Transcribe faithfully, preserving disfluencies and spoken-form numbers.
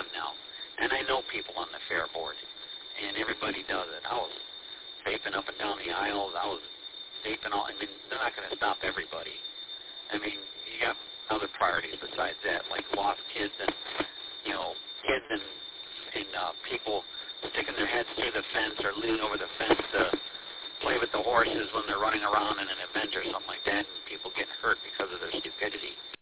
fun now. And I know people on the fair board, and everybody does it. I was vaping up and down the aisles. I was vaping all. I mean, they're not going to stop everybody. I mean, you got other priorities besides that, like lost kids and, you know, kids and, and uh, people sticking their heads through the fence or leaning over the fence to play with the horses when they're running around in an event or something like that, and people getting hurt because of their stupidity.